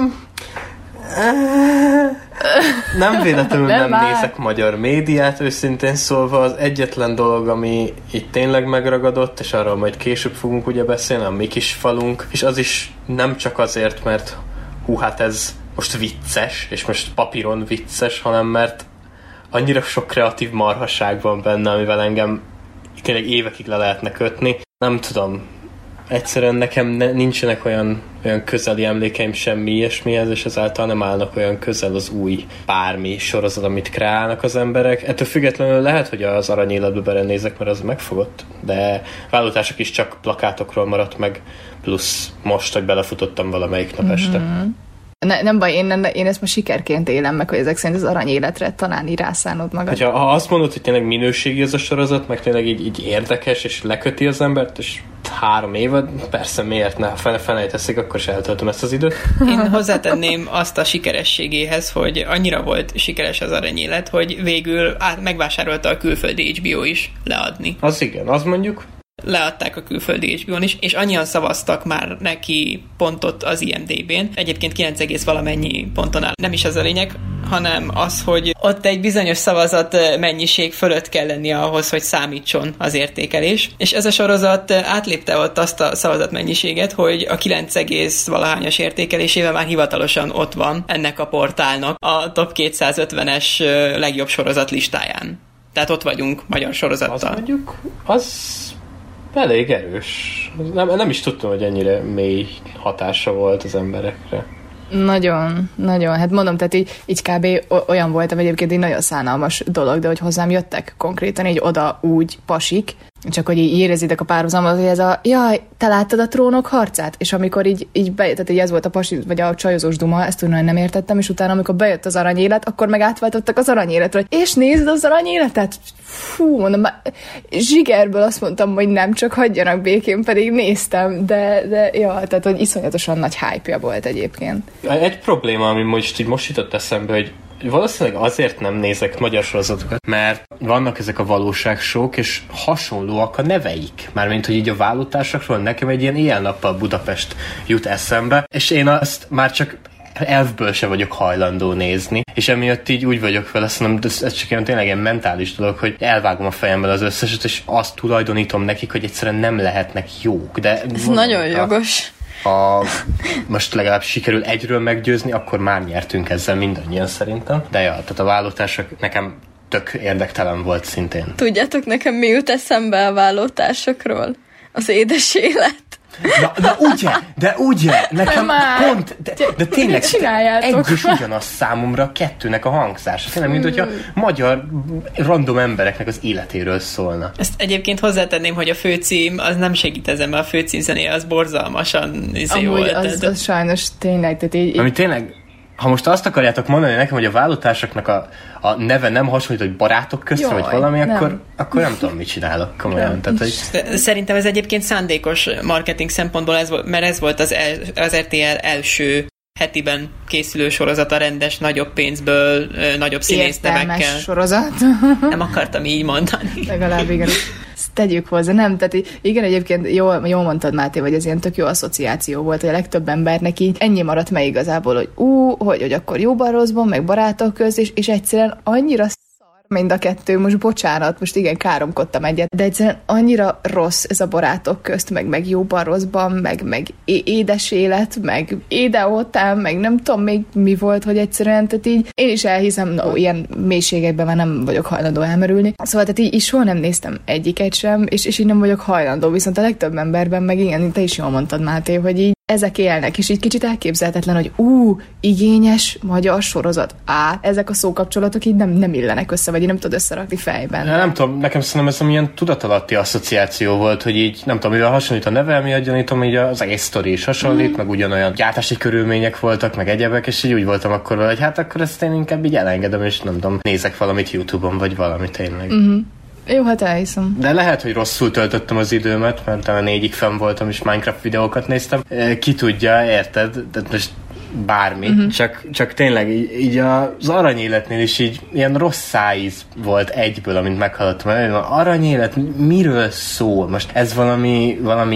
C: nem véletlenül nem nézek magyar médiát, őszintén szólva. Az egyetlen dolog, ami itt tényleg megragadott, és arról majd később fogunk ugye beszélni, a mi kis falunk, és az is nem csak azért, mert hát ez most vicces, és most papíron vicces, hanem mert annyira sok kreatív marhaság van benne, amivel engem tényleg évekig le lehetne kötni. Nem tudom, egyszerűen nekem nincsenek olyan közeli emlékeim semmi ilyesmihez, és ezáltal nem állnak olyan közel az új bármi sorozat, amit kreálnak az emberek. Ettől függetlenül lehet, hogy az Aranyéletbe belenézek, mert az megfogott, de Vállótársak is csak plakátokról maradt meg, plusz most, hogy belefutottam valamelyik nap este.
A: Nem baj, én ezt most sikerként élem meg, hogy ezek szerint az Aranyéletre talán így rászánod magad.
C: Ha azt mondod, hogy tényleg minőségi ez a sorozat, meg tényleg így érdekes, és leköti az embert, és 3 évad, persze miért ne, ha felejteszik, akkor is eltöltöm ezt az időt.
B: Én hozzátenném azt a sikerességéhez, hogy annyira volt sikeres az Aranyélet, hogy végül megvásárolta a külföldi HBO is leadni.
C: Az igen, az mondjuk.
B: Leadták a külföldi HBO-n is, és annyian szavaztak már neki pontot az IMDb-n. Egyébként 9, valamennyi ponton áll. Nem is az a lényeg, hanem az, hogy ott egy bizonyos szavazat mennyiség fölött kell lennie ahhoz, hogy számítson az értékelés. És ez a sorozat átlépte ott azt a szavazat mennyiséget, hogy a 9, valahányas értékelésével már hivatalosan ott van ennek a portálnak a top 250-es legjobb sorozat listáján. Tehát ott vagyunk magyar sorozattal.
C: Az mondjuk, az elég erős. Nem is tudtam, hogy ennyire mély hatása volt az emberekre.
A: Nagyon, nagyon. Hát mondom, tehát így kb. Olyan voltam egyébként egy nagyon szánalmas dolog, de hogy hozzám jöttek konkrétan így oda úgy pasik, csak hogy így érezitek a párhuzamot, hogy ez a jaj, te láttad a Trónok harcát? És amikor így bejött, tehát így ez volt a pasi, vagy a csajozós duma, ezt úgy nem értettem, és utána, amikor bejött az Aranyélet, akkor meg átváltottak az Aranyéletre, és nézd az Aranyéletet? Fú, mondom, zsigerből azt mondtam, hogy nem, csak hagyjanak békén, pedig néztem, de ja, tehát hogy iszonyatosan nagy hype-ja volt egyébként.
C: Egy probléma, ami most jutott eszembe, hogy valószínűleg azért nem nézek magyar sorozatokat, mert vannak ezek a valóságsók, és hasonlóak a neveik. Mármint, hogy így a vállótársakról nekem egy ilyen éjjel-nappal Budapest jut eszembe, és én azt már csak elfből se vagyok hajlandó nézni, és emiatt így úgy vagyok vele, azt mondom, ez csak ilyen tényleg egy mentális dolog, hogy elvágom a fejemmel az összeset, és azt tulajdonítom nekik, hogy egyszerűen nem lehetnek jók. De
D: ez nagyon jogos.
C: Ha most legalább sikerül egyről meggyőzni, akkor már nyertünk ezzel mindannyian szerintem. De ja, tehát a vállótársak nekem tök érdektelen volt szintén.
D: Tudjátok nekem mi jut eszembe a vállótársakról? Az édes élet.
C: De ugye, nekem pont, de tényleg egy és ugyanaz számomra kettőnek a hangzása. Tényleg, mint hogyha magyar random embereknek az életéről szólna.
B: Ezt egyébként hozzátenném, hogy a főcím az nem segít ezen, mert a főcím zenéje az borzalmasan volt.
A: Az sajnos tényleg, tehát így...
C: Ami tényleg, ha most azt akarjátok mondani nekem, hogy a vállótársaknak a neve nem hasonlít, hogy barátok köztre, vagy valami, nem. Akkor nem tudom, mit csinálok komolyan. Tehát, hogy...
B: Szerintem ez egyébként szándékos marketing szempontból, mert ez volt az RTL első hetiben készülő sorozata rendes, nagyobb pénzből, nagyobb színésznevekkel.
A: Értelmes sorozat.
B: Nem akartam így mondani.
A: Legalább igen. Ezt tegyük hozzá, nem? Tehát igen, egyébként jól mondtad, Máté, hogy ez ilyen tök jó asszociáció volt, hogy a legtöbb embernek így ennyi maradt meg igazából, hogy akkor jóban rosszban, meg barátok közt, és egyszerűen annyira mind a kettő, most bocsánat, most igen, káromkodtam egyet, de egyszerűen annyira rossz ez a barátok közt, meg jóban, rosszban, meg édes élet, meg édeótán, meg nem tudom még mi volt, hogy egyszerűen, tehát így én is elhiszem, ilyen mélységekben már nem vagyok hajlandó elmerülni. Szóval tehát így soha nem néztem egyiket sem, és így nem vagyok hajlandó, viszont a legtöbb emberben meg igen, te is jól mondtad, Máté, hogy így ezek élnek, és így kicsit elképzelhetetlen, hogy igényes magyar sorozat. Ezek a szókapcsolatok így nem illenek össze, vagy így nem tudod összerakni fejben.
C: Nem tudom, nekem szerintem ez ilyen tudatalatti asszociáció volt, hogy így, nem tudom, mivel hasonlít a neve, miatt gyanítom, így az egész sztori is hasonlít, meg ugyanolyan gyártási körülmények voltak, meg egyebek, és így úgy voltam akkor, hogy hát akkor ezt én inkább így elengedem, és nem tudom, nézek valamit YouTube-on, vagy valami tényleg.
A: Jó, hát elhiszem.
C: De lehet, hogy rosszul töltöttem az időmet, mert talán 4-ig fenn voltam, és Minecraft videókat néztem. Ki tudja, érted? De most bármi. Csak tényleg így az Aranyéletnél is így ilyen rossz szájíz volt egyből, amint meghallottam. Aranyélet miről szól? Most ez valami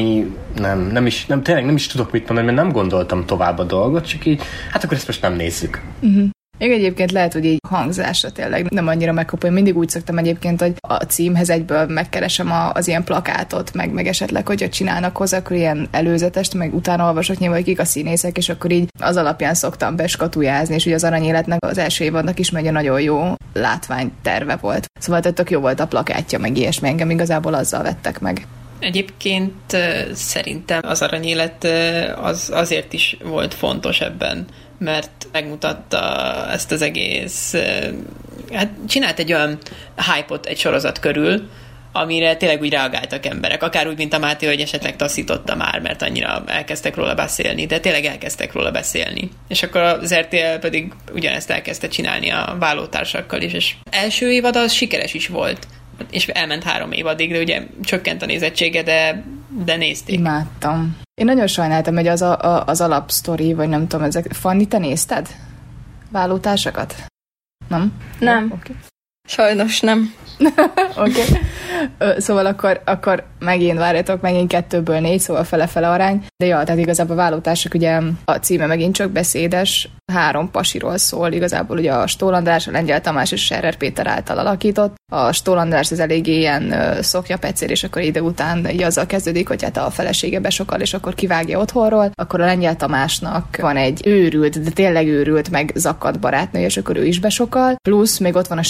C: tényleg nem is tudok mit mondani, mert nem gondoltam tovább a dolgot, csak így, hát akkor ezt most nem nézzük.
A: Még egyébként lehet, hogy így hangzásra tényleg nem annyira megkapom. Én mindig úgy szoktam egyébként, hogy a címhez egyből megkeresem az ilyen plakátot, meg esetleg, hogyha csinálnak hozzá, akkor ilyen előzetest, meg utána olvasok nyilván, hogy kik a színészek, és akkor így az alapján szoktam beskatujázni, és ugye az Aranyéletnek az első évadnak is megy nagyon jó látványterve volt. Szóval tök jó volt a plakátja, meg ilyesmi, engem igazából azzal vettek meg.
B: Egyébként szerintem az Aranyélet az azért is volt fontos ebben, mert megmutatta ezt az egész... Hát csinált egy olyan hype-ot egy sorozat körül, amire tényleg úgy reagáltak emberek. Akár úgy, mint a Máté, hogy esetleg taszította már, mert annyira elkezdtek róla beszélni, de tényleg elkezdtek róla beszélni. És akkor az RTL pedig ugyanezt elkezdte csinálni a vállótársakkal is, és első évad az sikeres is volt. És elment 3 évadig, de ugye csökkent a nézettsége, de nézték.
A: Imádtam. Én nagyon sajnáltam, hogy az alapsztori, vagy nem tudom, ezek... Fanni, te nézted? Vállótársakat? Nem?
D: Nem.
A: Okay.
D: Sajnos nem.
A: Oké. Szóval akkor megint várjatok, megint 2-ből 4, szóval fele-fele arány. De ja, tehát igazából a vállótársak, ugye a címe megint csak beszédes, 3 pasiról szól, igazából ugye a Stól András, a Lengyel Tamás és Scherer Péter által alakított. A Stól András az eléggé ilyen szoknyapecér, és akkor ide után így azzal kezdődik, hogy hát a felesége besokal, és akkor kivágja otthonról. Akkor a Lengyel Tamásnak van egy őrült, de tényleg őrült, meg zakkadt barátnő, és akkor ő is besokal. Plusz még ott van a Scherer Péter,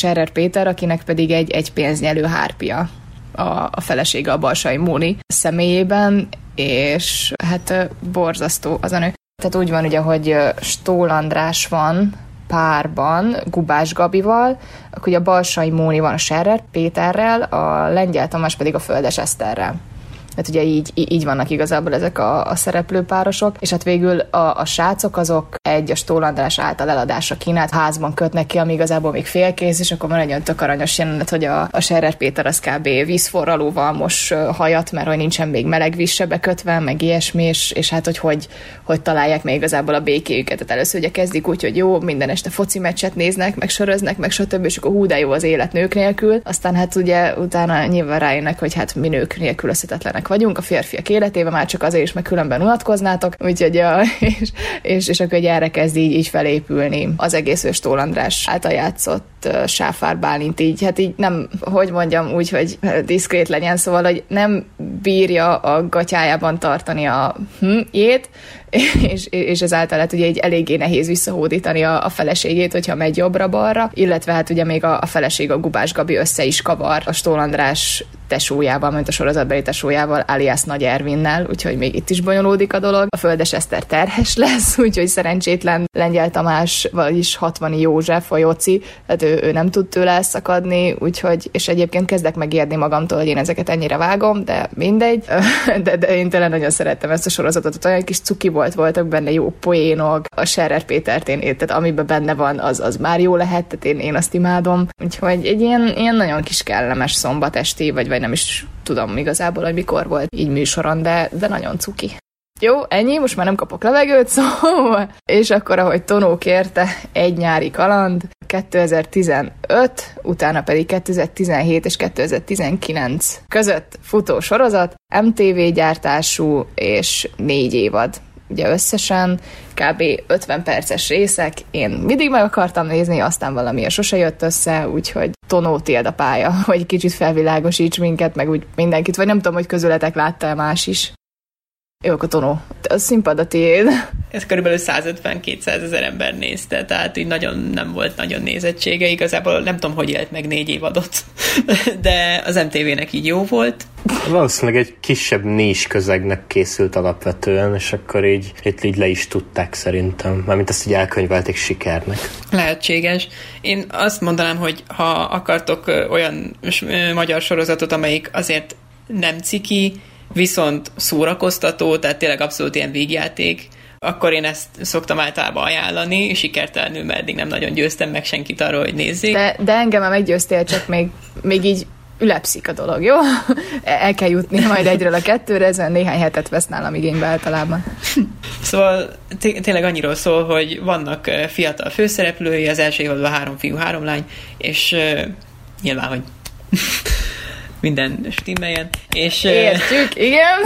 A: Péter, akinek pedig egy pénznyelő hárpia a felesége a Balsai Móni személyében, és hát borzasztó az a nő. Tehát úgy van ugye, hogy Stól András van párban Gubás Gabival, akkor ugye a Balsai Móni van a Scherrer Péterrel, a Lengyel Tamás pedig a Földes Eszterrel. Hát ugye így vannak igazából ezek a szereplőpárosok, és hát végül a srácok azok a Stól András által eladásra kínált házban kötnek ki, ami igazából még félkész, és akkor van egy olyan tök aranyos jelenet, hogy a Scherrer Péter az kb. Vízforralóval mos hajat, mert hogy nincsen még meleg víz se bekötve, meg ilyesmi, és hát hogy találják még igazából a békéjüket. Tehát először ugye kezdik úgy, hogy jó, minden este foci meccset néznek, meg söröznek, meg stb., és akkor hú, de jó az élet nők nélkül. Aztán hát ugye utána nyilván rájönnek, hogy hát mi nők nélkülözhetetlenek vagyunk a férfiak életében, már csak azért is, meg különben unatkoznátok, úgyhogy és akkor erre kezd így felépülni az egész Stól András által játszott Sáfár Bálint hát így nem, hogy mondjam úgy, hogy diszkrét legyen, szóval, hogy nem bírja a gatyájában tartani a jét, és ezáltal hát ugye így eléggé nehéz visszahódítani a feleségét, hogyha megy jobbra-balra, illetve hát ugye még a feleség, a Gubás Gabi össze is kavar a Stól András tesójával, mint a sorozatbeli tesójával, alias Nagy Ervinnel, úgyhogy még itt is bonyolódik a dolog. A Földes Eszter terhes lesz, úgyhogy szerencsétlen Lengyel Tamás, vagyis 60 József, a Jóci, hát ő nem tud tőle elszakadni, úgyhogy, és egyébként kezdek megérni magamtól, hogy én ezeket ennyire vágom, de mindegy. De én tényleg nagyon szerettem ezt a sorozatot, olyan kis cuki voltak benne jó poénok, a Scherrer Pétert tehát amiben benne van, az már jó lehet, tehát én azt imádom. Úgyhogy egy ilyen nagyon kis kellemes szombatesti, vagy nem is tudom igazából, hogy mikor volt így műsoron, de nagyon cuki. Jó, ennyi, most már nem kapok levegőt, szóval. És akkor, ahogy Tonó kérte, Egy nyári kaland, 2015, utána pedig 2017 és 2019 között futó sorozat, MTV gyártású és 4 évad. Ugye összesen kb. 50 perces részek. Én mindig meg akartam nézni, aztán valamiért sose jött össze, úgyhogy Tonó, tiéd a pálya, hogy kicsit felvilágosíts minket, meg úgy mindenkit, vagy nem tudom, hogy közületek látta más is. Jó, akkor Tonó, a színpad a tiéd.
B: Ez körülbelül 150-200 ezer ember nézte, tehát így nagyon nem volt nagyon nézettsége. Igazából nem tudom, hogy élt meg 4 évadot, de az MTV-nek így jó volt.
C: Valószínűleg egy kisebb nés közegnek készült alapvetően, és akkor így le is tudták szerintem. Mármint ezt így elkönyvelték sikernek.
B: Lehetséges. Én azt mondanám, hogy ha akartok olyan magyar sorozatot, amelyik azért nem ciki, viszont szórakoztató, tehát tényleg abszolút ilyen vígjáték, akkor én ezt szoktam általában ajánlani, sikertelenül, mert eddig nem nagyon győztem meg senkit arról, hogy nézzék.
A: De engem meggyőztél, csak még így ülepszik a dolog, jó? El kell jutni majd egyről a kettőre, ezen néhány hetet vesz nálam igénybe általában.
B: Szóval tényleg annyiról szól, hogy vannak fiatal főszereplői, az első évadban 3 fiú, 3 lány, és nyilván, hogy minden stimmeljen. És,
A: értjük, igen.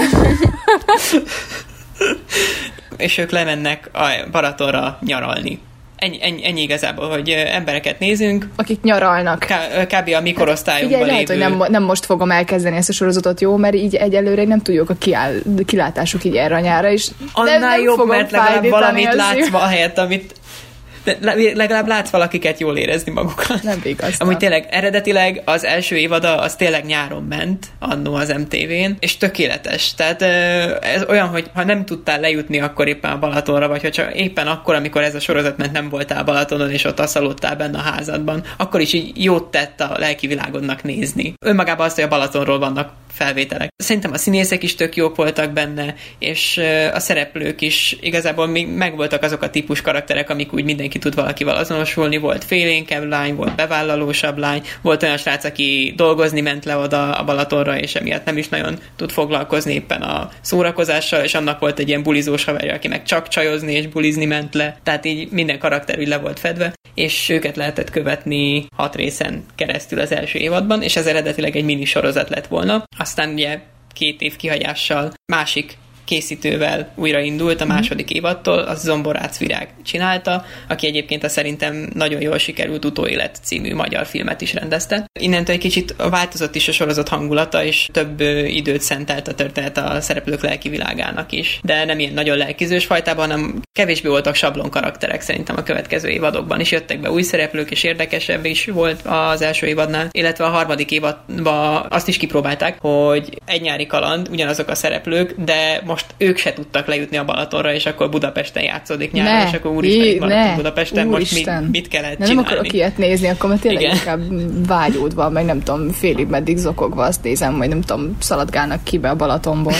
B: És ők lemennek a Balatonra nyaralni. Ennyi igazából, hogy embereket nézünk.
A: Akik nyaralnak.
B: Kb. A mi korosztályunkban lévő.
A: Lehet, hogy nem most fogom elkezdeni ezt a sorozatot, jó, mert így egyelőre nem tudjuk a kilátásuk így erre a nyára is.
B: Annál jobb, mert legalább valamit látsz ahelyett, amit legalább látsz valakiket jól érezni magukat.
A: Nem igaz.
B: Amúgy tényleg eredetileg az első évada az tényleg nyáron ment annó az MTV-n, és tökéletes. Tehát ez olyan, hogy ha nem tudtál lejutni akkor éppen a Balatonra, vagy hogyha éppen akkor, amikor ez a sorozat ment, nem voltál Balatonon, és ott asszalódtál benne a házadban, akkor is így jót tett a lelki világodnak nézni. Önmagában azt, hogy a Balatonról vannak felvételek. Szerintem a színészek is tök jók voltak benne, és a szereplők is igazából még megvoltak azok a típus karakterek, amik úgy mindenki tud valakivel azonosulni. Volt félénkebb lány, volt bevállalósabb lány, volt olyan srác, aki dolgozni ment le oda a Balatonra, és emiatt nem is nagyon tud foglalkozni éppen a szórakozással, és annak volt egy ilyen bulizós haverja, aki meg csak csajozni és bulizni ment le. Tehát így minden karakter úgy le volt fedve, és őket lehetett követni 6 részen keresztül az első évadban, és ez eredetileg egy mini sorozat lett volna. Aztán ugye 2 év kihagyással másik készítővel újraindult a második évadtól, az Zomborác Virág csinálta, aki egyébként a szerintem nagyon jól sikerült Utóélet című magyar filmet is rendezte. Innentől egy kicsit változott is a sorozat hangulata, és több időt szentelt a történet a szereplők lelki világának is. De nem ilyen nagyon lelkizős fajtában, hanem kevésbé voltak sablon karakterek szerintem a következő évadokban is. Jöttek be új szereplők, és érdekesebb is volt az első évadnál, illetve a harmadik évadban azt is kipróbálták, hogy egy nyári kaland, ugyanazok a szereplők, de most ők se tudtak lejutni a Balatonra, és akkor Budapesten játszódik nyáron, és akkor úristen, itt maradtunk Budapesten, most mit kellett csinálni?
A: Nem akarok ilyet nézni, akkor mert tényleg inkább vágyódva, meg nem tudom, félig meddig zokogva azt nézem, hogy nem tudom, szaladgálnak ki be a Balatonból.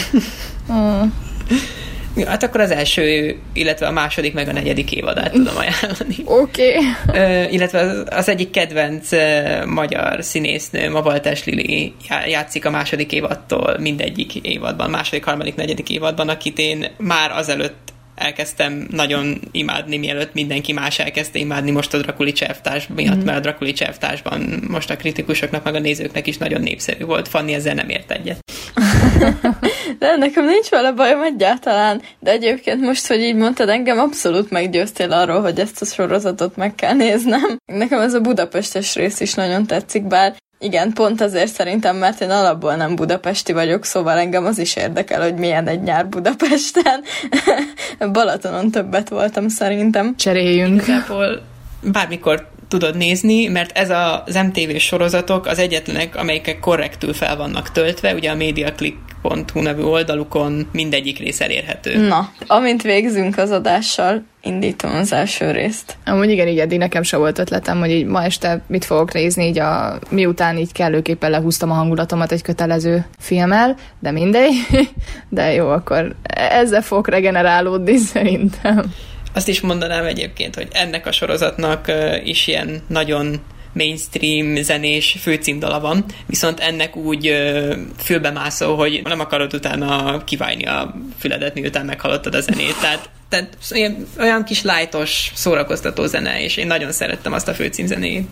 B: Hát akkor az első, illetve a második, meg a negyedik évadát tudom ajánlani.
A: Oké.
B: Illetve az egyik kedvenc magyar színésznőm, a Valters Lili játszik a második évadtól mindegyik évadban, második, harmadik, negyedik évadban, akit én már azelőtt elkezdtem nagyon imádni, mielőtt mindenki más elkezdte imádni most a Drakuli Cselvtárs miatt, mert a Drakuli Cselvtársban most a kritikusoknak, meg a nézőknek is nagyon népszerű volt. Fanni ezzel nem ért egyet.
D: De nekem nincs vele bajom egyáltalán, de egyébként most, hogy így mondtad, engem abszolút meggyőztél arról, hogy ezt a sorozatot meg kell néznem. Nekem ez a budapestes rész is nagyon tetszik, bár igen, pont azért szerintem, mert én alapból nem budapesti vagyok, szóval engem az is érdekel, hogy milyen egy nyár Budapesten. Balatonon többet voltam szerintem.
A: Cseréljünk.
B: Igazából bármikor tudod nézni, mert ez az MTV sorozatok az egyetlenek, amelyek korrektül fel vannak töltve, ugye a mediaclick.hu nevű oldalukon mindegyik rész elérhető.
D: Na, amint végzünk az adással, indítom az első részt.
A: Amúgy igen, így eddig nekem se volt ötletem, hogy így ma este mit fogok nézni, így miután így kellőképpen lehúztam a hangulatomat egy kötelező filmmel, de mindegy. De jó, akkor ezzel fogok regenerálódni szerintem.
B: Azt is mondanám egyébként, hogy ennek a sorozatnak is ilyen nagyon mainstream zenés főcímdala van, viszont ennek úgy fülbemászó, hogy nem akarod utána kiválni a füledet, miután meghallottad a zenét. Tehát olyan kis lightos, szórakoztató zene, és én nagyon szerettem azt a főcímzenét.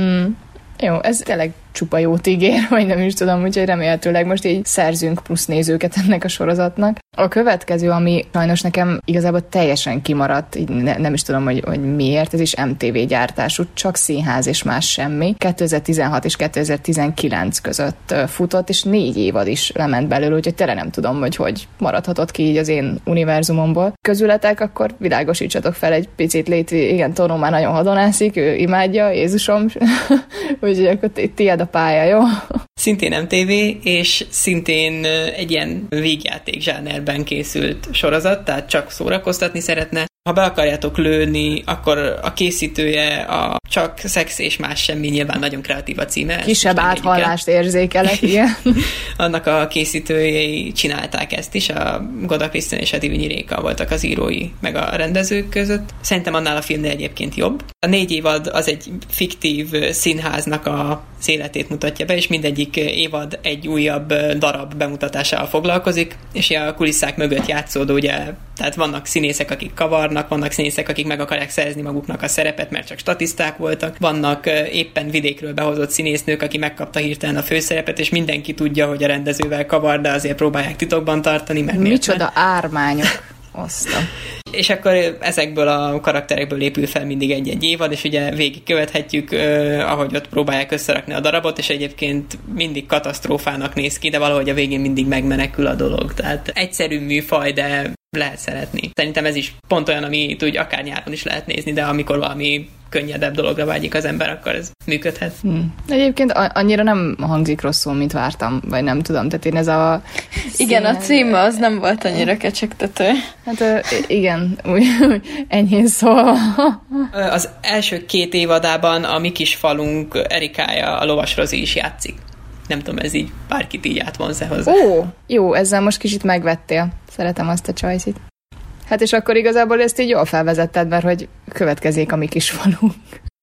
A: Jó, ez tényleg csupa jót ígér, vagy nem is tudom, úgyhogy remélhetőleg most így szerzünk plusz nézőket ennek a sorozatnak. A következő, ami sajnos nekem igazából teljesen kimaradt, így nem is tudom, hogy miért, ez is MTV gyártású, csak színház és más semmi. 2016 és 2019 között futott, és 4 évad is lement belőle, úgyhogy tényleg nem tudom, hogy maradhatott ki így az én univerzumomból. Közületek, akkor világosítsatok fel egy picit, igen, Tonó már nagyon hadonászik, ő imádja, Jézusom, úgyhogy akkor tiéd a pálya, jó?
B: Szintén MTV, és szintén egy ilyen végjáték zsánerben készült sorozat, tehát csak szórakoztatni szeretne. Ha be akarjátok lőni, akkor a készítője a Csak szex és más semmi, nyilván nagyon kreatív a címe.
A: Kisebb áthallást érzékelek, igen.
B: Annak a készítőjei csinálták ezt is, a Goda Krisztián és a Divinyi Réka voltak az írói meg a rendezők között. Szerintem annál a filmnél egyébként jobb. A 4 évad az egy fiktív színháznak az életét mutatja be, és mindegyik évad egy újabb darab bemutatásával foglalkozik, és a kulisszák mögött játszódó, ugye, tehát vannak színészek, akik kavarnak, vannak színészek, akik meg akarják szerezni maguknak a szerepet, mert csak statiszták voltak, vannak éppen vidékről behozott színésznők, aki megkapta hirtelen a főszerepet, és mindenki tudja, hogy a rendezővel kavar, de azért próbálják titokban tartani, mert
A: micsoda ármányok. Osztam.
B: És akkor ezekből a karakterekből épül fel mindig egy-egy évad, és ugye végigkövethetjük, ahogy ott próbálják összerakni a darabot, és egyébként mindig katasztrófának néz ki, de valahogy a végén mindig megmenekül a dolog. Tehát egyszerű műfaj, de lehet szeretni. Szerintem ez is pont olyan, amit úgy akár nyáron is lehet nézni, de amikor valami könnyedebb dologra vágyik az ember, akkor ez működhet.
A: Egyébként annyira nem hangzik rosszul, mint vártam, vagy nem tudom, tehát én ez a...
D: Igen, a címe az nem volt annyira kecsegtető.
A: Hát igen, úgy enyhén szólva.
B: Az első 2 évadában a mi kis falunk Erikája, a Lovas Rozi is játszik. Nem tudom, ez így bárkit így átvonz-e hozzá.
A: Ó, jó, ezzel most kicsit megvettél. Szeretem azt a csajszit. Hát és akkor igazából ezt így jól felvezetted, mert hogy következik a mi kis falunk.